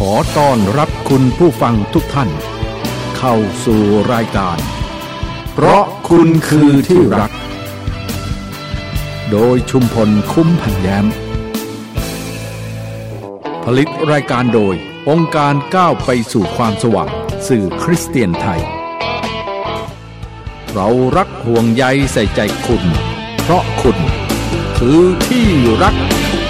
ขอต้อนรับคุณผู้ฟังทุกท่านเข้าสู่รายการเพราะคุณคือที่รักโดยชุมพลคุ้มพันแย้มผลิตรายการโดยองค์การก้าวไปสู่ความสว่างสื่อคริสเตียนไทยเรารักห่วงใยใส่ใจคุณเพราะคุณคือที่รัก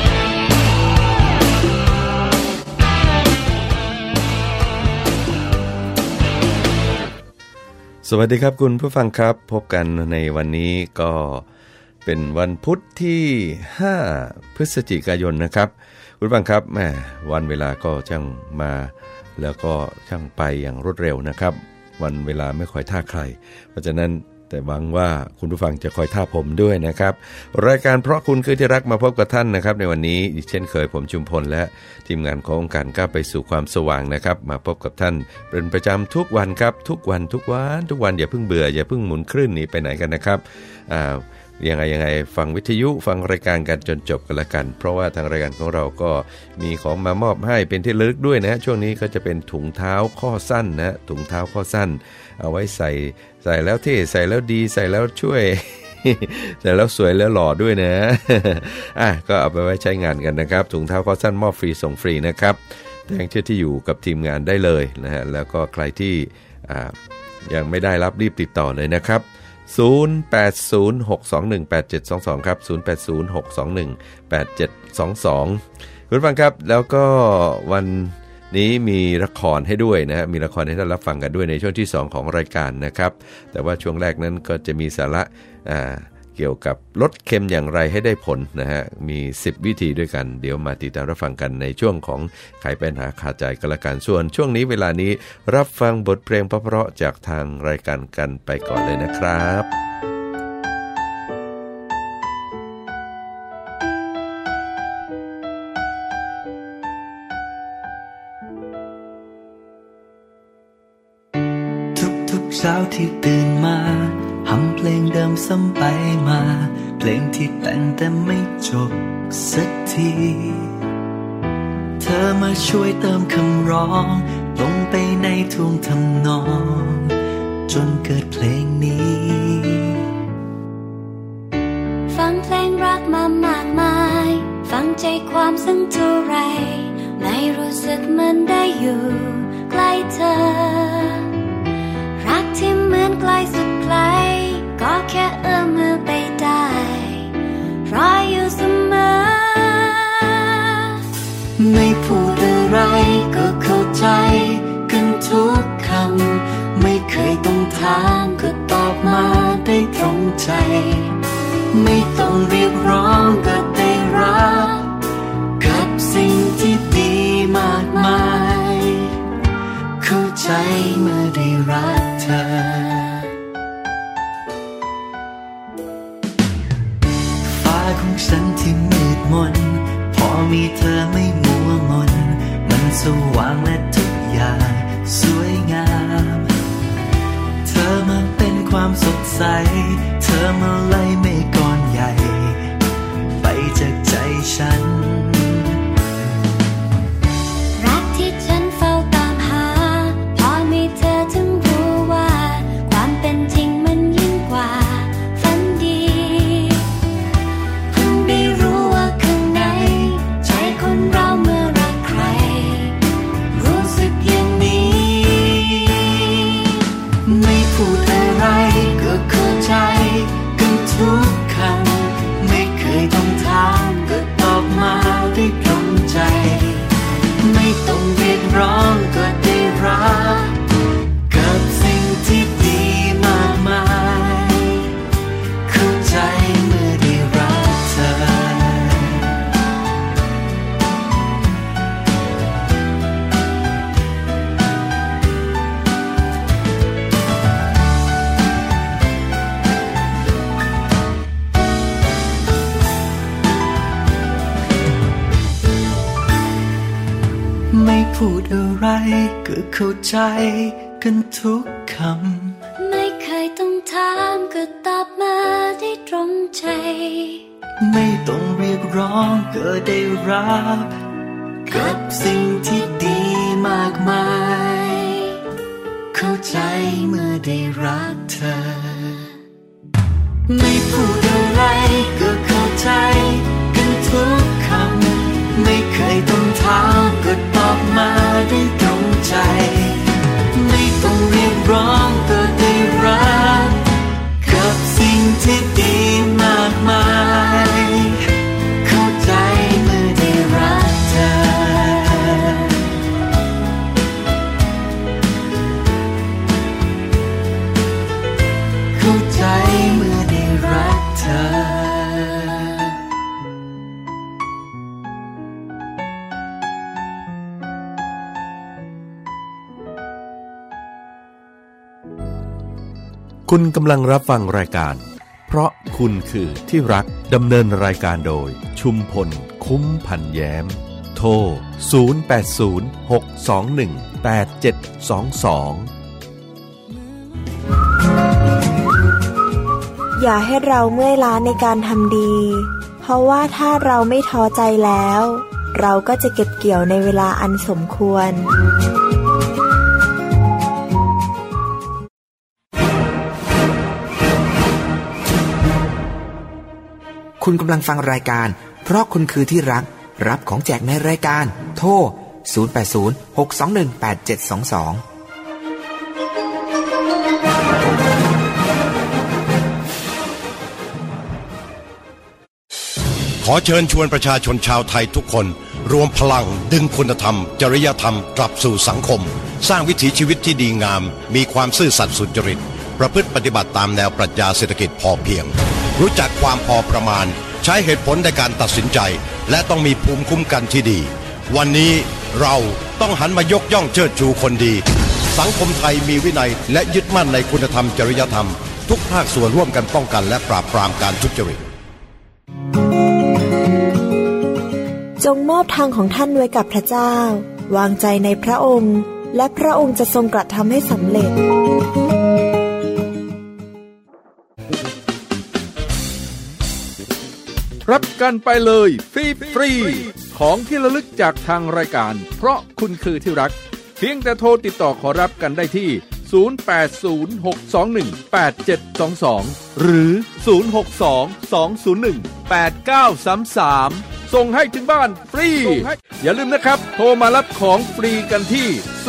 สวัสดีครับคุณผู้ฟังครับพบกันในวันนี้ก็เป็นวันพุธที่5พฤศจิกายนนะครับคุณผู้ฟังครับแหมวันเวลาก็ช่างมาแล้วก็ช่างไปอย่างรวดเร็วนะครับวันเวลาไม่ค่อยท่าใครเพราะฉะนั้นแต่หวังว่าคุณผู้ฟังจะคอยท่าผมด้วยนะครับรายการเพราะคุณคือที่รักมาพบกับท่านนะครับในวันนี้เช่นเคยผมชุมพลและทีมงานขององค์การก้าวไปสู่ความสว่างนะครับมาพบกับท่านเป็นประจำทุกวันครับทุกวันอย่าเพิ่งเบื่ออย่าเพิ่งหมุนคลื่นหนีไปไหนกันนะครับยังไงฟังวิทยุฟังรายการกันจนจบกันละกันเพราะว่าทางรายการของเราก็มีของมามอบให้เป็นที่ระลึกด้วยนะช่วงนี้ก็จะเป็นถุงเท้าข้อสั้นนะถุงเท้าข้อสั้นเอาไว้ใส่แล้วเท่ใส่แล้วดีใส่แล้วช่วย ใส่แล้วสวยแล้วหล่อด้วยนะ ก็เอาไปไว้ใช้งานกันนะครับถุงเท้าข้อสั้นมอบฟรีส่งฟรีนะครับแจ้งชื่อที่อยู่กับทีมงานได้เลยนะฮะแล้วก็ใครที่ยังไม่ได้รับรีบติดต่อเลยนะครับ0806218722ครับ0806218722คุณฟังครับแล้วก็วันนี้มีละครให้ด้วยนะฮะมีละครให้ท่านรับฟังกันด้วยในช่วงที่2ของรายการนะครับแต่ว่าช่วงแรกนั้นก็จะมีสาระเกี่ยวกับลดเค็มอย่างไรให้ได้ผลนะฮะมี10วิธีด้วยกันเดี๋ยวมาติดตามรับฟังกันในช่วงของไขปัญหาคาใจกันละกันส่วนช่วงนี้เวลานี้รับฟังบทเพลงเพราะๆจากทางรายการกันไปก่อนเลยนะครับทุกเช้าที่ตื่นมาฮัมเพลงเดิมซ้ำไปมาเพลงที่แต่งแต่ไม่จบสักทีเธอมาช่วยเติมคำร้องลงไปในท่วงทำนองจนเกิดเพลงนี้ฟังเพลงรักมามากมายฟังใจความซึ่งเท่าไรไม่รู้สึกเหมือนได้อยู่ใกล้เธอรักที่เหมือนไกลสุดไกลก็แค่เอื้อมมือไปได้รออยู่เสมอไม่พูดอะไรก็เข้าใจกันทุกคำไม่เคยต้องถามก็ตอบมาได้ตรงใจไม่ต้องเรียกร้องก็ได้รับกับสิ่งที่ดีมากมายเข้าใจเมื่อได้รักเธอฟ้าของฉันที่มืดมนพอมีเธอไม่มัวมนมันสว่างและทุกอย่างสวยงามเธอมาเป็นความสดใสเธอมาไล่เมฆก้อนใหญ่ไปจากใจฉันรักที่ฉันเฝ้าตามหาพอมีเธอถึงรู้ว่าความเป็นจริงมันยิ่งกว่าฝันดีเพิ่งได้รู้ว่าข้างในใจคนเราเมื่อรักใครรู้สึกอย่างนี้ไม่พูดอะไรก็เข้าใจกันทุกคำไม่เคยต้องถามก็ตอบมาได้ตรงใจไม่ต้องเรียกร้องก็ได้รับกับสิ่งที่ดีมากมายเข้าใจเมื่อได้รักเธอไม่พูดอะไรก็เข้าใจกันทุกคำไม่เคยต้องถามก็ตอบมาได้ตรงใจไม่ต้องเรียกร้องก็ได้รับกับสิ่งที่ดีคุณกำลังรับฟังรายการเพราะคุณคือที่รักดำเนินรายการโดยชุมพลคุ้มพันแย้มโทร0806218722 อย่าให้เราเมื่อยล้าในการทำดีเพราะว่าถ้าเราไม่ท้อใจแล้วเราก็จะเก็บเกี่ยวในเวลาอันสมควรคุณกำลังฟังรายการเพราะคุณคือที่รักรับของแจกในรายการโทร0806218722 ขอเชิญชวนประชาชนชาวไทยทุกคนรวมพลังดึงคุณธรรมจริยธรรมกลับสู่สังคมสร้างวิถีชีวิตที่ดีงามมีความซื่อสัตย์สุจริตประพฤติปฏิบัติตามแนวปรัชญาเศรษฐกิจพอเพียงรู้จักความพอประมาณใช้เหตุผลในการตัดสินใจและต้องมีภูมิคุ้มกันที่ดีวันนี้เราต้องหันมายกย่องเชิดชูคนดีสังคมไทยมีวินัยและยึดมั่นในคุณธรรมจริยธรรมทุกภาคส่วนร่วมกันป้องกันและปราบปรามการทุจริตจงมอบทางของท่านไว้กับพระเจ้าวางใจในพระองค์และพระองค์จะทรงกระทำให้สำเร็จรับกันไปเลยฟรีของที่ระลึกจากทางรายการเพราะคุณคือที่รักเพียงแต่โทรติดต่อขอรับกันได้ที่0806218722หรือ0622018933ส่งให้ถึงบ้านฟรีอย่าลืมนะครับโทรมารับของฟรีกันที่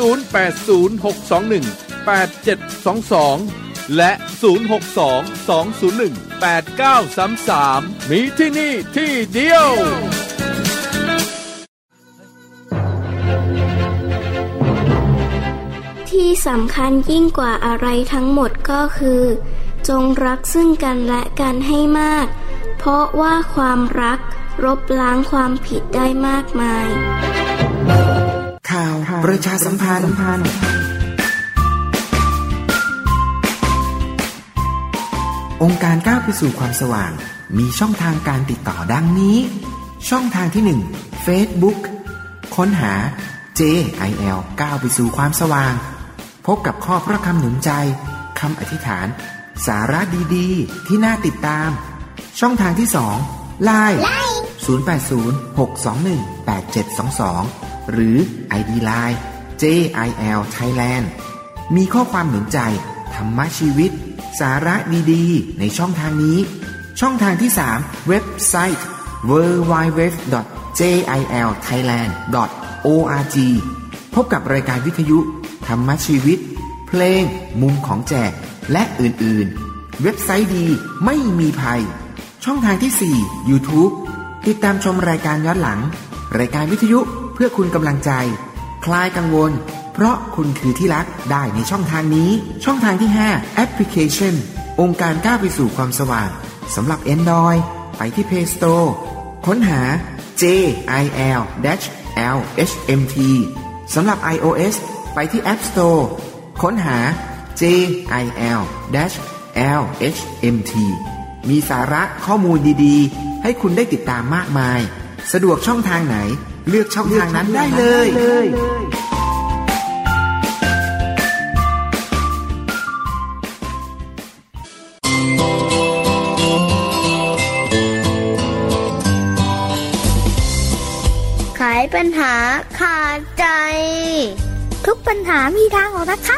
0806218722และ0622018933มีที่นี่ที่เดียวที่สำคัญยิ่งกว่าอะไรทั้งหมดก็คือจงรักซึ่งกันและกันให้มากเพราะว่าความรักลบล้างความผิดได้มากมายข่าวประชาสัมพันธ์องค์การก้าวไปสู่ความสว่างมีช่องทางการติดต่อดังนี้ช่องทางที่ 1 Facebook ค้นหา JIL ก้าวไปสู่ความสว่างพบกับข้อพระคำหนุนใจคำอธิษฐานสาระดีๆที่น่าติดตามช่องทางที่ 2 LINE 0806218722หรือ ID LINE JIL Thailand มีข้อความหนุนใจธรรมะชีวิตสาระดีๆในช่องทางนี้ช่องทางที่ 3 เว็บไซต์ www.jilthailand.org พบกับรายการวิทยุธรรมะชีวิตเพลงมุมของแจกและอื่นๆเว็บไซต์ดีไม่มีภัยช่องทางที่ 4 YouTube ติดตามชมรายการย้อนหลังรายการวิทยุเพื่อคุณกำลังใจคลายกังวลเพราะคุณคือที่รักได้ในช่องทางนี้ช่องทางที่ 5 แอปพลิเคชันองค์การก้าวไปสู่ความสว่างสำหรับ Android ไปที่ Play Store ค้นหา JIL-LHMT สำหรับ iOS ไปที่ App Store ค้นหา JIL-LHMT มีสาระข้อมูลดีๆให้คุณได้ติดตามมากมายสะดวกช่องทางไหนเลือกช่องทางนั้นได้เลยไขปัญหาขาดใจทุกปัญหามีทางออกนะครับ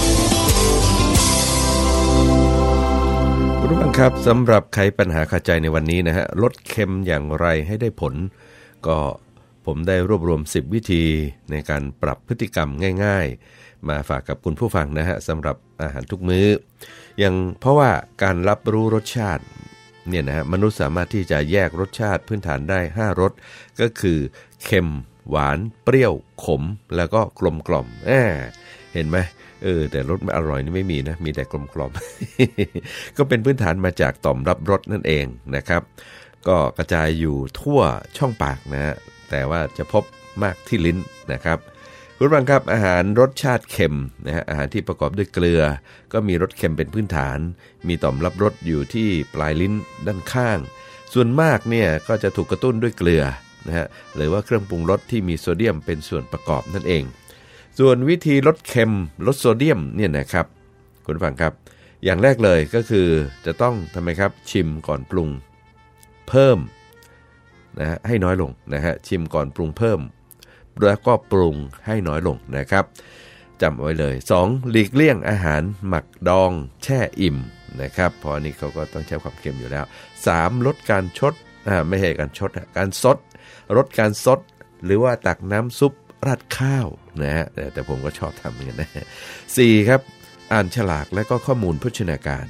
คุณผู้ฟังครับสำหรับไขปัญหาขาดใจในวันนี้นะฮะลดเค็มอย่างไรให้ได้ผลก็ผมได้รวบรวม10วิธีในการปรับพฤติกรรมง่ายๆมาฝากกับคุณผู้ฟังนะฮะสำหรับอาหารทุกมื้ออย่างเพราะว่าการรับรู้รสชาติเนี่ยนะฮะมนุษย์สามารถที่จะแยกรสชาติพื้นฐานได้5รสก็คือเค็มหวานเปรี้ยวขมแล้วก็กลมกล่อมเห็นไหมแต่รสอร่อยนี่ไม่มีนะมีแต่กลมกล่อม ก็เป็นพื้นฐานมาจากต่อมรับรสนั่นเองนะครับก็กระจายอยู่ทั่วช่องปากนะฮะแต่ว่าจะพบมากที่ลิ้นนะครับคุคุณผู้ฟังครับอาหารรสชาติเค็มนะฮะอาหารที่ประกอบด้วยเกลือก็มีรสเค็มเป็นพื้นฐานมีต่อมรับรสอยู่ที่ปลายลิ้นด้านข้างส่วนมากเนี่ยก็จะถูกกระตุ้นด้วยเกลือนะฮะหรือว่าเครื่องปรุงรสที่มีโซเดียมเป็นส่วนประกอบนั่นเองส่วนวิธีลดเค็มลดโซเดียมเนี่ยนะครับคุณผู้ฟังครับอย่างแรกเลยก็คือจะต้องทำไมครับชิมก่อนปรุงเพิ่มนะฮะให้น้อยลงนะฮะชิมก่อนปรุงเพิ่มแล้วก็ปรุงให้น้อยลงนะครับจำไว้เลย2หลีกเลี่ยงอาหารหมักดองแช่อิ่มนะครับเพราะนี่เขาก็ต้องใช้ความเค็มอยู่แล้ว3ลดการชดไม่ใช่การชดการซดลดการซดหรือว่าตักน้ำซุปราดข้าวนะฮะแต่ผมก็ชอบทำเหมือนกันนะ4ครับอ่านฉลากและก็ข้อมูลโภชนาการ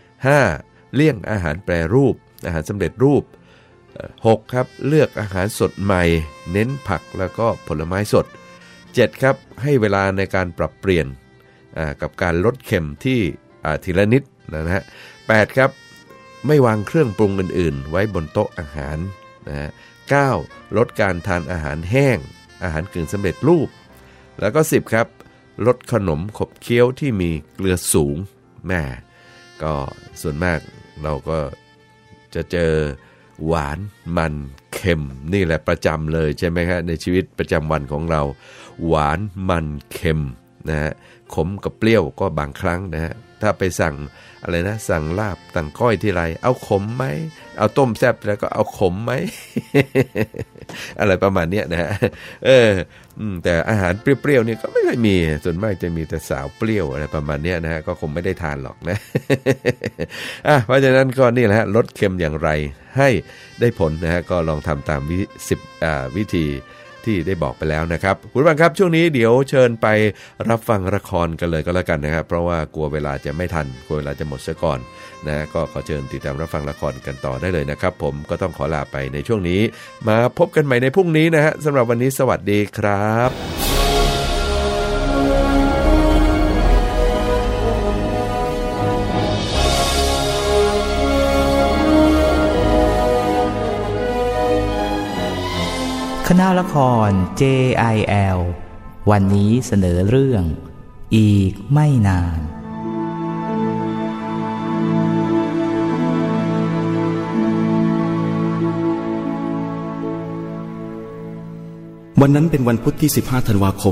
5เลี่ยงอาหารแปรรูปอาหารสำเร็จรูป6ครับเลือกอาหารสดใหม่เน้นผักแล้วก็ผลไม้สด7ครับให้เวลาในการปรับเปลี่ยนกับการลดเค็มที่ทีละนิดนะฮะ8ครับไม่วางเครื่องปรุงอื่นๆไว้บนโต๊ะอาหารนะฮะ9ลดการทานอาหารแห้งอาหารกึ่งสำเร็จรูปแล้วก็10ครับลดขนมขบเคี้ยวที่มีเกลือสูงแม่ก็ส่วนมากเราก็จะเจอหวานมันเค็มนี่แหละประจำเลยใช่ไหมครับในชีวิตประจำวันของเราหวานมันเค็มนะฮะขมกับเปรี้ยวก็บางครั้งนะฮะถ้าไปสั่งอะไรนะสั่งลาบสั่งก้อยที่ไรเอาขมไหมเอาต้มแซ่บแล้วก็เอาขมไหม อะไรประมาณนี้นะฮะแต่อาหารเปรี้ยวๆนี่ก็ไม่ค่อยมีส่วนมากจะมีแต่สาวเปรี้ยวอะไรประมาณนี้นะฮะก็คงไม่ได้ทานหรอกนะ เพราะฉะนั้นก็นี่แหละฮะลดเค็มอย่างไรให้ได้ผลนะฮะก็ลองทำตามวิธีที่ได้บอกไปแล้วนะครับคุณผู้ฟังครับช่วงนี้เดี๋ยวเชิญไปรับฟังละครกันเลยก็แล้วกันนะครับเพราะว่ากลัวเวลาจะไม่ทันกลัวเวลาจะหมดซะก่อนนะก็ขอเชิญติดตามรับฟังละครกันต่อได้เลยนะครับผมก็ต้องขอลาไปในช่วงนี้มาพบกันใหม่ในพรุ่งนี้นะฮะสำหรับวันนี้สวัสดีครับคณะละคร JIL วันนี้เสนอเรื่องอีกไม่นานวันนั้นเป็นวันพุธที่15ธันวาคม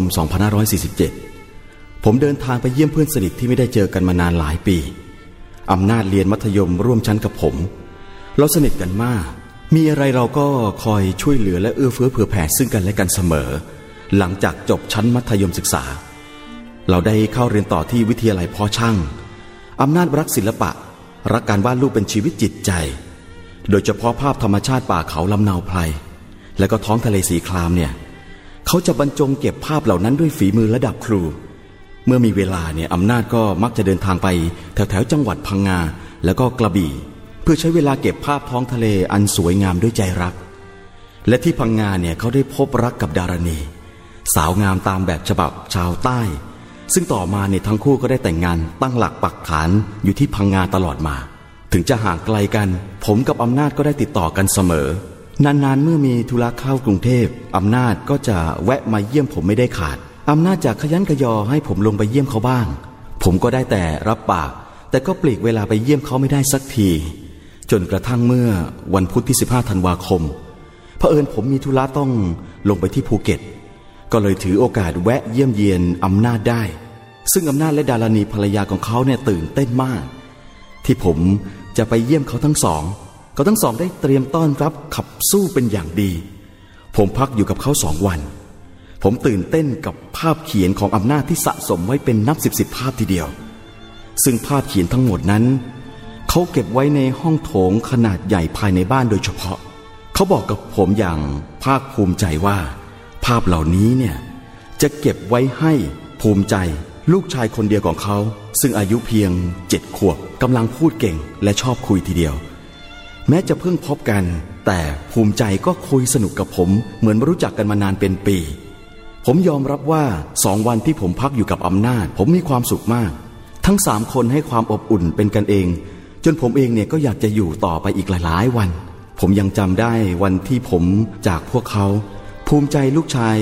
2547ผมเดินทางไปเยี่ยมเพื่อนสนิทที่ไม่ได้เจอกันมานานหลายปีอำนาจเรียนมัธยมร่วมชั้นกับผมเราสนิทกันมากมีอะไรเราก็คอยช่วยเหลือและเอื้อเฟื้อเผื่อแผ่ซึ่งกันและกันเสมอหลังจากจบชั้นมัธยมศึกษาเราได้เข้าเรียนต่อที่วิทยาลัยเพาะช่างอำนาจรักศิลปะรักการวาดรูปเป็นชีวิตจิตใจโดยเฉพาะภาพธรรมชาติป่าเขาลำนาวไพรและก็ท้องทะเลสีครามเนี่ยเขาจะบรรจงเก็บภาพเหล่านั้นด้วยฝีมือระดับครูเมื่อมีเวลาเนี่ยอำนาจก็มักจะเดินทางไปแถวจังหวัดพังงาแล้วก็กระบี่เพื่อใช้เวลาเก็บภาพท้องทะเลอันสวยงามด้วยใจรักและที่พังงาเนี่ยเขาได้พบรักกับดารณีสาวงามตามแบบฉบับชาวใต้ซึ่งต่อมาเนี่ยทั้งคู่ก็ได้แต่งงานตั้งหลักปักฐานอยู่ที่พังงาตลอดมาถึงจะห่างไกลกันผมกับอำนาจก็ได้ติดต่อกันเสมอนานๆเมื่อมีธุระเข้ากรุงเทพอำนาจก็จะแวะมาเยี่ยมผมไม่ได้ขาดอำนาจจะขยันขยอให้ผมลงไปเยี่ยมเขาบ้างผมก็ได้แต่รับปากแต่ก็ปลีกเวลาไปเยี่ยมเขาไม่ได้สักทีจนกระทั่งเมื่อวันพุธที่15ธันวาคมเผอิญผมมีธุระต้องลงไปที่ภูเก็ตก็เลยถือโอกาสแวะเยี่ยมเยียนอำนาจได้ซึ่งอำนาจและดารณีภรรยาของเขาเนี่ยตื่นเต้นมากที่ผมจะไปเยี่ยมเขาทั้งสองก็ทั้งสองได้เตรียมต้อนรับขับสู้เป็นอย่างดีผมพักอยู่กับเขา2 วันผมตื่นเต้นกับภาพเขียนของอำนาจที่สะสมไว้เป็นนับ10ภาพทีเดียวซึ่งภาพเขียนทั้งหมดนั้นเขาเก็บไว้ในห้องโถงขนาดใหญ่ภายในบ้านโดยเฉพาะเขาบอกกับผมอย่างภาคภูมิใจว่าภาพเหล่านี้เนี่ยจะเก็บไว้ให้ภูมิใจลูกชายคนเดียวของเขาซึ่งอายุเพียง7 ขวบกำลังพูดเก่งและชอบคุยทีเดียวแม้จะเพิ่งพบกันแต่ภูมิใจก็คุยสนุกกับผมเหมือนรู้จักกันมานานเป็นปีผมยอมรับว่า2 วันที่ผมพักอยู่กับอำนาจผมมีความสุขมากทั้ง3 คนให้ความอบอุ่นเป็นกันเองจนผมเองเนี่ยก็อยากจะอยู่ต่อไปอีกหลายๆวันผมยังจำได้วันที่ผมจากพวกเขาภูมิใจลูกชาย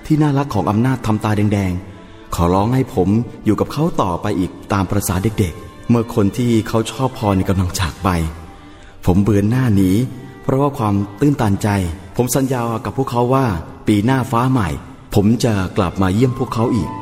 ที่น่ารักของอำนาจทำตาแดงๆขอร้องให้ผมอยู่กับเขาต่อไปอีกตามประสาเด็กๆเมื่อคนที่เขาชอบพอในกำลังจากไปผมเบือนหน้าหนีเพราะว่าความตื้นตันใจผมสัญญากับพวกเขาว่าปีหน้าฟ้าใหม่ผมจะกลับมาเยี่ยมพวกเขาอีก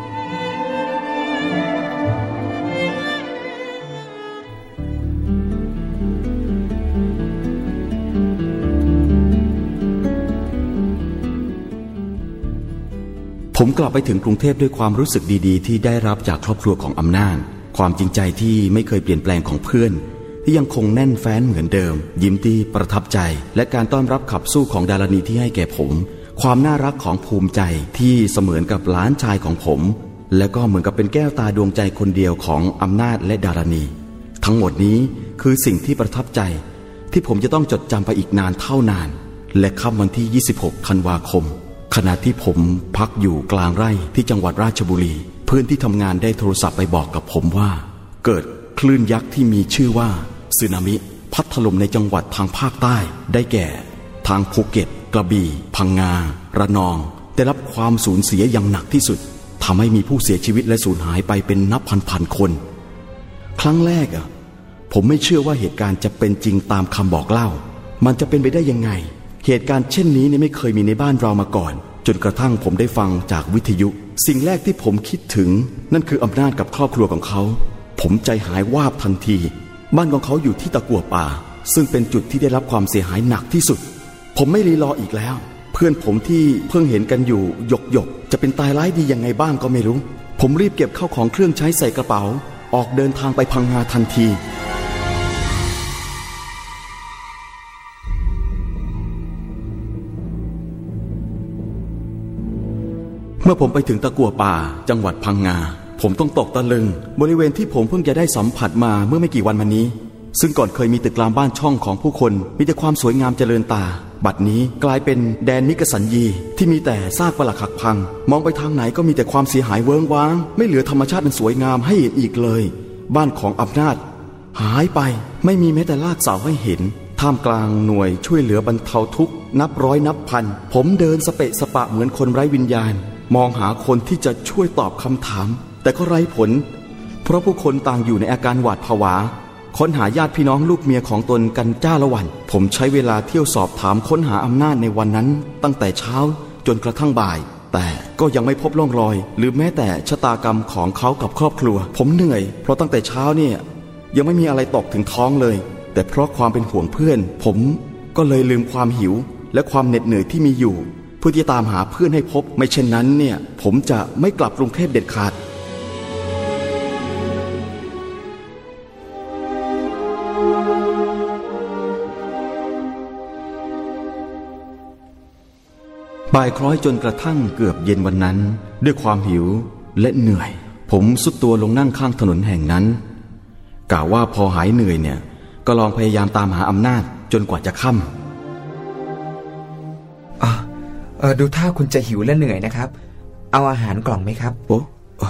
ผมกลับไปถึงกรุงเทพด้วยความรู้สึกดีๆที่ได้รับจากครอบครัวของอำนาจความจริงใจที่ไม่เคยเปลี่ยนแปลงของเพื่อนที่ยังคงแน่นแฟ้นเหมือนเดิมยิ้มที่ประทับใจและการต้อนรับขับสู้ของดารณีที่ให้แก่ผมความน่ารักของภูมิใจที่เสมือนกับหลานชายของผมและก็เหมือนกับเป็นแก้วตาดวงใจคนเดียวของอำนาจและดารณีทั้งหมดนี้คือสิ่งที่ประทับใจที่ผมจะต้องจดจำไปอีกนานเท่านานและค่ำวันที่26ธันวาคมขณะที่ผมพักอยู่กลางไร่ที่จังหวัดราชบุรีเพื่อนที่ทำงานได้โทรศัพท์ไปบอกกับผมว่าเกิดคลื่นยักษ์ที่มีชื่อว่าสึนามิพัดถล่มในจังหวัดทางภาคใต้ได้แก่ทางภูเก็ตกระบี่พังงาระนองได้รับความสูญเสียอย่างหนักที่สุดทำให้มีผู้เสียชีวิตและสูญหายไปเป็นนับพันๆคนครั้งแรกผมไม่เชื่อว่าเหตุการณ์จะเป็นจริงตามคำบอกเล่ามันจะเป็นไปได้ยังไงเหตุการณ์เช่นนี้ไม่เคยมีในบ้านเรามาก่อนจนกระทั่งผมได้ฟังจากวิทยุสิ่งแรกที่ผมคิดถึงนั่นคืออำนาจกับครอบครัวของเขาผมใจหายวาบทันทีบ้านของเขาอยู่ที่ตะกั่วป่าซึ่งเป็นจุดที่ได้รับความเสียหายหนักที่สุดผมไม่รีรออีกแล้วเพื่อนผมที่เพิ่งเห็นกันอยู่หยกๆจะเป็นตายร้ายดียังไงบ้างก็ไม่รู้ผมรีบเก็บข้าวของเครื่องใช้ใส่กระเป๋าออกเดินทางไปพังงาทันทีเมื่อผมไปถึงตะกั่วป่าจังหวัดพังงาผมต้องตกตะลึงบริเวณที่ผมเพิ่งจะได้สัมผัสมาเมื่อไม่กี่วันมานี้ซึ่งก่อนเคยมีตึกรามบ้านช่องของผู้คนมีแต่ความสวยงามเจริญตาบัดนี้กลายเป็นแดนนิกสัญญีที่มีแต่ซากปรักหักพังมองไปทางไหนก็มีแต่ความเสียหายเวิ้งว้างไม่เหลือธรรมชาติอันสวยงามให้เห็นอีกเลยบ้านของอำนาจหายไปไม่มีแม้แต่รากเสาให้เห็นท่ามกลางหน่วยช่วยเหลือบรรเทาทุกข์นับร้อยนับพันผมเดินสเปะสปะเหมือนคนไร้วิญญาณมองหาคนที่จะช่วยตอบคำถามแต่ก็ไร้ผลเพราะผู้คนต่างอยู่ในอาการหวาดผวาค้นหาญาติพี่น้องลูกเมียของตนกันจ้าละวันผมใช้เวลาเที่ยวสอบถามค้นหาอำนาจในวันนั้นตั้งแต่เช้าจนกระทั่งบ่ายแต่ก็ยังไม่พบร่องรอยหรือแม้แต่ชะตากรรมของเขากับครอบครัวผมเหนื่อยเพราะตั้งแต่เช้าเนี่ยยังไม่มีอะไรตกถึงท้องเลยแต่เพราะความเป็นห่วงเพื่อนผมก็เลยลืมความหิวและความเหน็ดเหนื่อยที่มีอยู่เพื่อที่จะตามหาเพื่อนให้พบไม่เช่นนั้นเนี่ยผมจะไม่กลับกรุงเทพเด็ดขาดบ่ายคล้อยจนกระทั่งเกือบเย็นวันนั้นด้วยความหิวและเหนื่อยผมสุดตัวลงนั่งข้างถนนแห่งนั้นกะว่าพอหายเหนื่อยเนี่ยก็ลองพยายามตามหาอำนาจจนกว่าจะค่ำดูท่าคุณจะหิวและเหนื่อยนะครับเอาอาหารกล่องไหมครับโอ้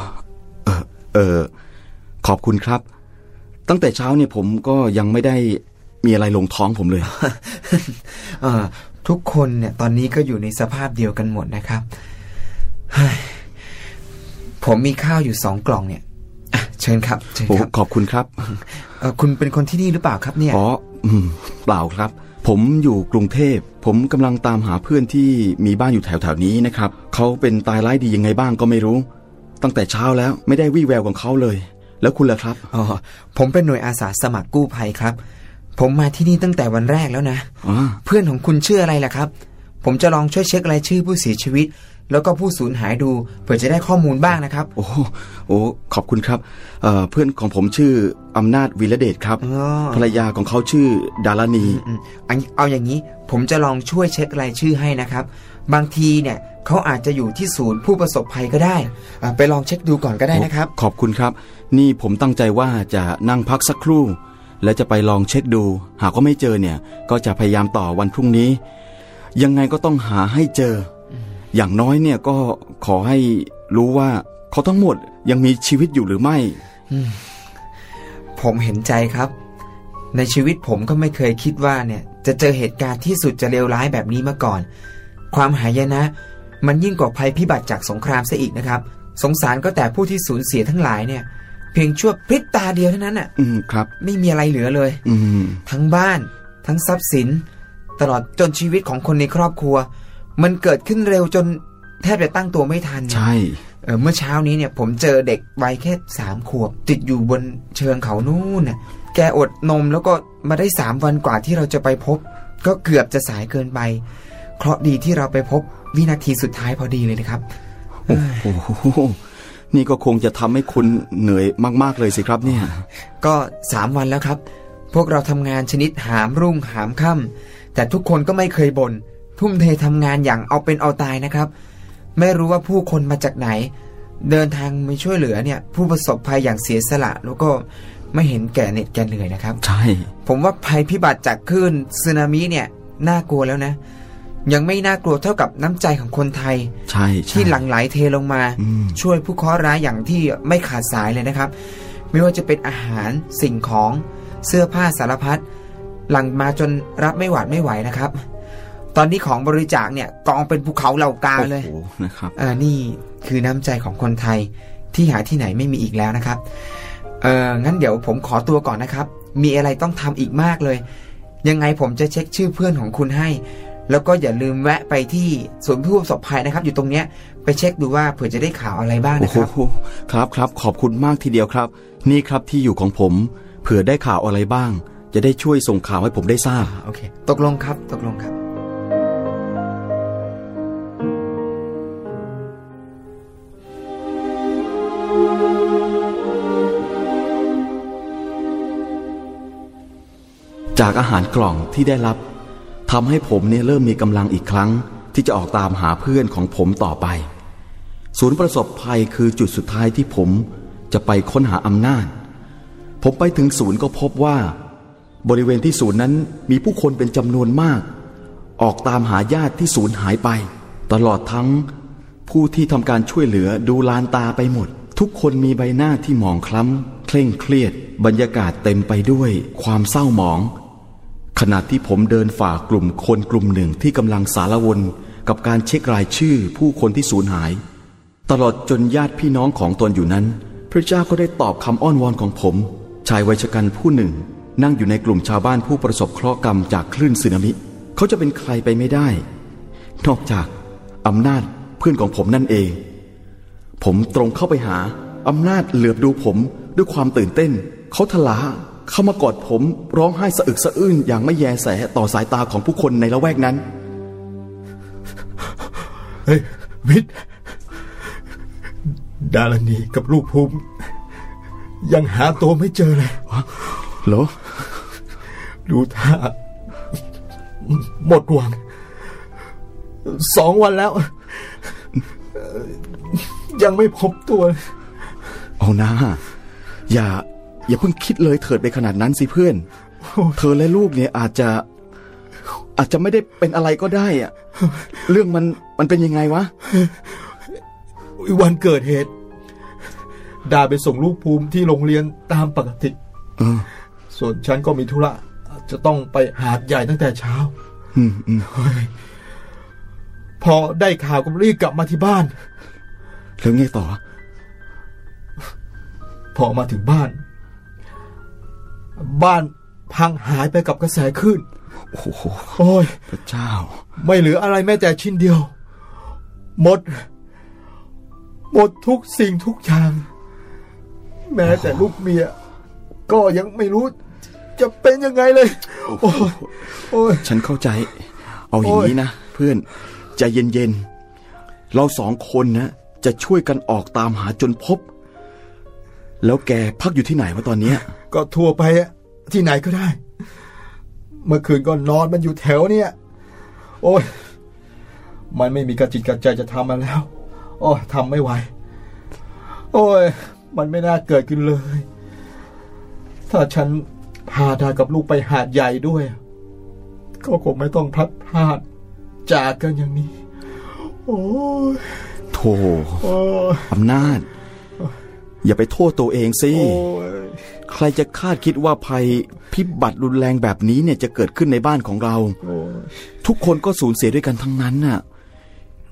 ขอบคุณครับตั้งแต่เช้าเนี่ยผมก็ยังไม่ได้มีอะไรลงท้องผมเลยทุกคนเนี่ยตอนนี้ก็อยู่ในสภาพเดียวกันหมดนะครับผมมีข้าวอยู่2 กล่องเนี่ยเชิญครับเชิญครับขอบคุณครับคุณเป็นคนที่นี่หรือเปล่าครับเนี่ยเปล่าครับผมอยู่กรุงเทพผมกำลังตามหาเพื่อนที่มีบ้านอยู่แถวๆนี้นะครับเขาเป็นตายร้ายดียังไงบ้างก็ไม่รู้ตั้งแต่เช้าแล้วไม่ได้วี่แววของเขาเลยแล้วคุณล่ะครับผมเป็นหน่วยอาสาสมัครกู้ภัยครับผมมาที่นี่ตั้งแต่วันแรกแล้วนะเพื่อนของคุณชื่ออะไรล่ะครับผมจะลองช่วยเช็ครายชื่อผู้เสียชีวิตแล้วก็ผู้สูญหายดูเพื่อจะได้ข้อมูลบ้างนะครับโอ้ขอบคุณครับเพื่อนของผมชื่ออำนาจวีระเดชครับภรรยาของเขาชื่อดารณีเอาอย่างนี้ผมจะลองช่วยเช็ครายชื่อให้นะครับบางทีเนี่ยเขาอาจจะอยู่ที่ศูนย์ผู้ประสบภัยก็ได้ไปลองเช็คดูก่อนก็ได้นะครับขอบคุณครับนี่ผมตั้งใจว่าจะนั่งพักสักครู่และจะไปลองเช็คดูหากว่าไม่เจอเนี่ยก็จะพยายามต่อวันพรุ่งนี้ยังไงก็ต้องหาให้เจออย่างน้อยเนี่ยก็ขอให้รู้ว่าเขาทั้งหมดยังมีชีวิตอยู่หรือไม่ผมเห็นใจครับในชีวิตผมก็ไม่เคยคิดว่าเนี่ยจะเจอเหตุการณ์ที่สุดจะเลวร้ายแบบนี้มาก่อนความหายนะมันยิ่งกว่าภัยพิบัติจากสงครามซะอีกนะครับสงสารก็แต่ผู้ที่สูญเสียทั้งหลายเนี่ยเพียงชั่วพริบตาเดียวเท่านั้นน่ะครับไม่มีอะไรเหลือเลยทั้งบ้านทั้งทรัพย์สินตลอดจนชีวิตของคนในครอบครัวมันเกิดขึ้นเร็วจนแทบจะตั้งตัวไม่ทันใช่เมื่อเช้านี้เนี่ยผมเจอเด็กวัยแค่3 ขวบติดอยู่บนเชิงเขานู่นน่ะแกอดนมแล้วก็มาได้3 วันกว่าที่เราจะไปพบก็เกือบจะสายเกินไปเคราะห์ดีที่เราไปพบวินาทีสุดท้ายพอดีเลยนะครับโอ้โหนี่ก็คงจะทำให้คุณเหนื่อยมากๆเลยสิครับเนี่ยก็3 วันแล้วครับพวกเราทำงานชนิดหามรุ่งหามค่ำแต่ทุกคนก็ไม่เคยบ่นทุ่มเททำงานอย่างเอาเป็นเอาตายนะครับไม่รู้ว่าผู้คนมาจากไหนเดินทางมาช่วยเหลือเนี่ยผู้ประสบภัยอย่างเสียสละแล้วก็ไม่เห็นแก่เหน็ดแก่เหนื่อยนะครับใช่ผมว่าภัยพิบัติจากคลื่นสึนามิเนี่ยน่ากลัวแล้วนะยังไม่น่ากลัวเท่ากับน้ำใจของคนไทยใช่ที่หลั่งไหลเทลงมาช่วยผู้เคราะห์ร้ายอย่างที่ไม่ขาดสายเลยนะครับไม่ว่าจะเป็นอาหารสิ่งของเสื้อผ้าสารพัดหลั่งมาจนรับไม่หวาดไม่ไหวนะครับตอนนี้ของบริจาคเนี่ยกองเป็นภูเขาเหล่ากาเลยนะครับนี่คือน้ำใจของคนไทยที่หาที่ไหนไม่มีอีกแล้วนะครับงั้นเดี๋ยวผมขอตัวก่อนนะครับมีอะไรต้องทำอีกมากเลยยังไงผมจะเช็คชื่อเพื่อนของคุณให้แล้วก็อย่าลืมแวะไปที่ศูนย์ผู้ประสบภัยนะครับอยู่ตรงเนี้ยไปเช็คดูว่าเผื่อจะได้ข่าวอะไรบ้างนะครับครับขอบคุณมากทีเดียวครับนี่ครับที่อยู่ของผมเผื่อได้ข่าวอะไรบ้างจะได้ช่วยส่งข่าวให้ผมได้ทราบโอเคตกลงครับจากอาหารกล่องที่ได้รับทำให้ผมเนี่ยเริ่มมีกำลังอีกครั้งที่จะออกตามหาเพื่อนของผมต่อไปศูนย์ประสบภัยคือจุดสุดท้ายที่ผมจะไปค้นหาอำนาจผมไปถึงศูนย์ก็พบว่าบริเวณที่ศูนย์นั้นมีผู้คนเป็นจำนวนมากออกตามหาญาติที่สูญหายไปตลอดทั้งผู้ที่ทำการช่วยเหลือดูลานตาไปหมดทุกคนมีใบหน้าที่หมองคล้ำเคร่งเครียดบรรยากาศเต็มไปด้วยความเศร้าหมองขณะที่ผมเดินฝ่ากลุ่มคนกลุ่มหนึ่งที่กำลังสารวนกับการเช็ครายชื่อผู้คนที่สูญหายตลอดจนญาติพี่น้องของตนอยู่นั้นพระเจ้าก็ได้ตอบคำอ้อนวอนของผมชายวัยชกันผู้หนึ่งนั่งอยู่ในกลุ่มชาวบ้านผู้ประสบเคราะห์กรรมจากคลื่นสึนามิเขาจะเป็นใครไปไม่ได้นอกจากอำนาจเพื่อนของผมนั่นเองผมตรงเข้าไปหาอำนาจเหลือบดูผมด้วยความตื่นเต้นเขาทลาเข้ามากอดผมร้องไห้สะอึกสะอื้นอย่างไม่แยแสต่อสายตาของผู้คนในละแวกนั้นเฮ้ยวิทย์ดารณีกับลูกภูมิยังหาตัวไม่เจอเลยเหรอดูท่าหมดหวัง2 วันแล้วยังไม่พบตัวเอานะอย่าเพิ่งคิดเลยเถิดไปขนาดนั้นสิเพื่อนเธอและลูกเนี่ยอาจจะไม่ได้เป็นอะไรก็ได้อะเรื่องมันเป็นยังไงวะวันเกิดเหตุดาไปส่งลูกภูมิที่โรงเรียนตามปกติส่วนฉันก็มีธุระจะต้องไปหาดใหญ่ตั้งแต่เช้าพอได้ข่าวก็รีบกลับมาที่บ้านแล้วไงต่อพอมาถึงบ้านพังหายไปกับกระแสคลื่นโอ้ยพระเจ้าไม่เหลืออะไรแม้แต่ชิ้นเดียวหมดทุกสิ่งทุกอย่างแม้แต่ลูกเมียก็ยังไม่รู้จะเป็นยังไงเลยโอ้ยฉันเข้าใจเอาอย่างนี้นะเพื่อนใจเย็นๆเรา2 คนนะจะช่วยกันออกตามหาจนพบแล้วแกพักอยู่ที่ไหนวะตอนนี้ก็ทั่วไปที่ไหนก็ได้เมื่อคืนก็นอนมันอยู่แถวเนี่ยโอ้ยมันไม่มีกระจิตกระใจจะทำมันแล้วโอ้ยทำไม่ไหวโอ้ยมันไม่น่าเกิดขึ้นเลยถ้าฉันพาดากับลูกไปหาดใหญ่ด้วยก็คงไม่ต้องพลัดพรากจากกันอย่างนี้โอ้ยโธ่อำนาจอย่าไปโทษตัวเองสิใครจะคาดคิดว่าภัยพิบัติรุนแรงแบบนี้เนี่ยจะเกิดขึ้นในบ้านของเราทุกคนก็สูญเสียด้วยกันทั้งนั้นน่ะ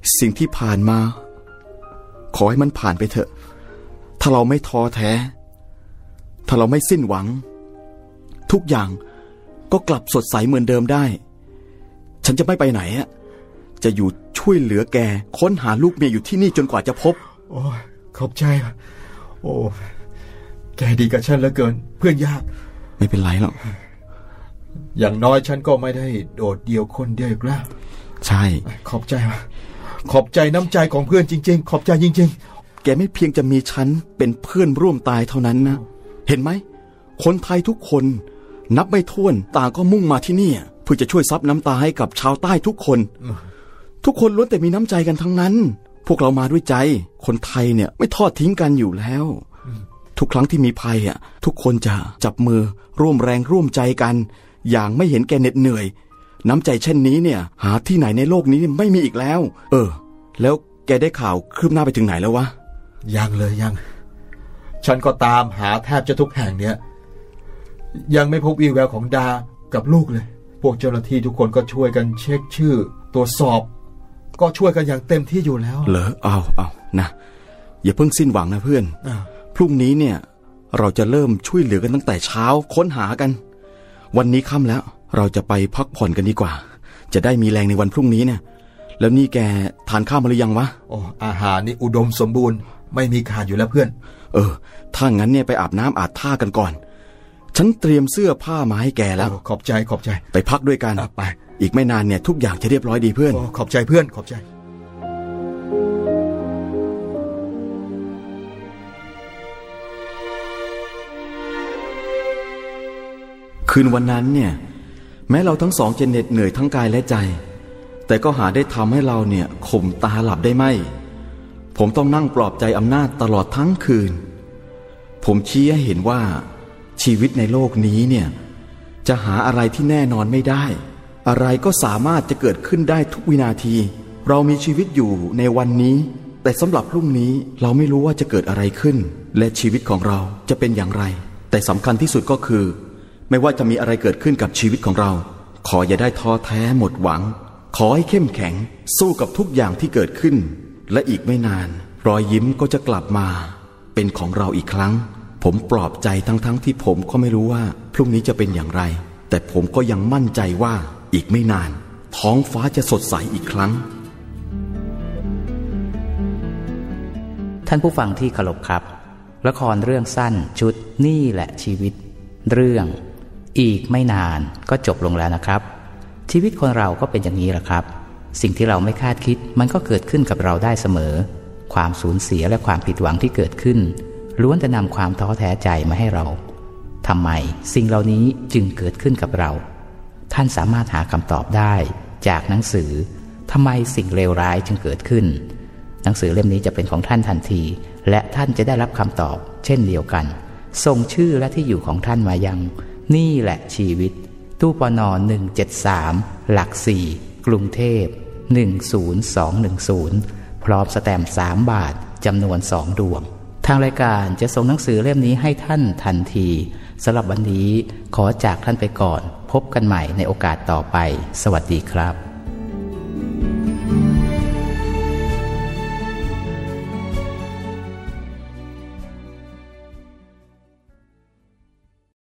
สิ่งที่ผ่านมาขอให้มันผ่านไปเถอะถ้าเราไม่ท้อแท้ถ้าเราไม่สิ้นหวังทุกอย่างก็กลับสดใสเหมือนเดิมได้ฉันจะไม่ไปไหนอะจะอยู่ช่วยเหลือแกค้นหาลูกเมียอยู่ที่นี่จนกว่าจะพบโอ้ขอบใจโอ้แกดีกับฉันเหลือเกินเพื่อนยากไม่เป็นไรหรอกอย่างน้อยฉันก็ไม่ได้โดดเดี่ยวคนเดียวอีกแล้วใช่ขอบใจขอบใจน้ำใจของเพื่อนจริงๆขอบใจจริงๆแกไม่เพียงจะมีฉันเป็นเพื่อนร่วมตายเท่านั้นนะเห็นไหมคนไทยทุกคนนับไม่ถ้วนต่างก็มุ่งมาที่นี่เพื่อจะช่วยซับน้ำตาให้กับชาวใต้ทุกคนทุกคนล้วนแต่มีน้ำใจกันทั้งนั้นพวกเรามาด้วยใจคนไทยเนี่ยไม่ทอดทิ้งกันอยู่แล้วทุกครั้งที่มีภัยทุกคนจะจับมือร่วมแรงร่วมใจกันอย่างไม่เห็นแก่เหน็ดเหนื่อยน้ำใจเช่นนี้เนี่ยหาที่ไหนในโลกนี้ไม่มีอีกแล้วแล้วแกได้ข่าวคืบหน้าไปถึงไหนแล้ววะยังเลยยังฉันก็ตามหาแทบจะทุกแห่งเนี่ยยังไม่พบวี่แววของดากับลูกเลยพวกเจ้าหน้าที่ทุกคนก็ช่วยกันเช็คชื่อตรวจสอบก็ช่วยกันอย่างเต็มที่อยู่แล้วเหรอเอานะอย่าเพิ่งสิ้นหวังนะเพื่อนพรุ่งนี้เนี่ยเราจะเริ่มช่วยเหลือกันตั้งแต่เช้าค้นหากันวันนี้ค่ำแล้วเราจะไปพักผ่อนกันดีกว่าจะได้มีแรงในวันพรุ่งนี้เนี่ยแล้วนี่แกทานข้าวมาหรือยังวะอาหารนี่อุดมสมบูรณ์ไม่มีขาดอยู่แล้วเพื่อนถ้างั้นเนี่ยไปอาบน้ำอาบท่ากันก่อนฉันเตรียมเสื้อผ้ามาให้แกแล้วขอบใจไปพักด้วยกันไปอีกไม่นานเนี่ยทุกอย่างจะเรียบร้อยดีเพื่อนขอบใจเพื่อนขอบใจคืนวันนั้นเนี่ยแม้เราทั้งสองจะเหน็ดเหนื่อยทั้งกายและใจแต่ก็หาได้ทำให้เราเนี่ยข่มตาหลับได้ไหมผมต้องนั่งปลอบใจอำนาจตลอดทั้งคืนผมชี้ให้เห็นว่าชีวิตในโลกนี้เนี่ยจะหาอะไรที่แน่นอนไม่ได้อะไรก็สามารถจะเกิดขึ้นได้ทุกวินาทีเรามีชีวิตอยู่ในวันนี้แต่สำหรับพรุ่งนี้เราไม่รู้ว่าจะเกิดอะไรขึ้นและชีวิตของเราจะเป็นอย่างไรแต่สำคัญที่สุดก็คือไม่ว่าจะมีอะไรเกิดขึ้นกับชีวิตของเราขออย่าได้ท้อแท้หมดหวังขอให้เข้มแข็งสู้กับทุกอย่างที่เกิดขึ้นและอีกไม่นานรอยยิ้มก็จะกลับมาเป็นของเราอีกครั้งผมปลอบใจทั้งที่ผมก็ไม่รู้ว่าพรุ่งนี้จะเป็นอย่างไรแต่ผมก็ยังมั่นใจว่าอีกไม่นานท้องฟ้าจะสดใสอีกครั้งท่านผู้ฟังที่เคารพครับละครเรื่องสั้นชุดนี่แหละชีวิตเรื่องอีกไม่นานก็จบลงแล้วนะครับชีวิตคนเราก็เป็นอย่างนี้แหละครับสิ่งที่เราไม่คาดคิดมันก็เกิดขึ้นกับเราได้เสมอความสูญเสียและความผิดหวังที่เกิดขึ้นล้วนจะนำความท้อแท้ใจมาให้เราทำไมสิ่งเหล่านี้จึงเกิดขึ้นกับเราท่านสามารถหาคำตอบได้จากหนังสือทำไมสิ่งเลวร้ายจึงเกิดขึ้นหนังสือเล่มนี้จะเป็นของท่านทันทีและท่านจะได้รับคำตอบเช่นเดียวกันส่งชื่อและที่อยู่ของท่านมายังนี่แหละชีวิตตู้ปน173หลัก4กรุงเทพ10210พร้อมสแตมป์3 บาทจำนวน2 ดวงทางรายการจะส่งหนังสือเล่มนี้ให้ท่านทันทีสำหรับวันนี้ขอจากท่านไปก่อนพบกันใหม่ในโอกาสต่อไปสวัสดีครับ